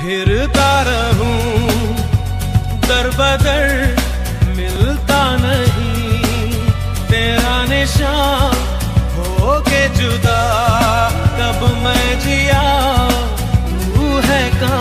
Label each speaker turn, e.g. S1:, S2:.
S1: फिरता रहूं दर बदर, मिलता नहीं तेरा निशान, हो के जुदा कब मैं जिया, तू है कहाँ।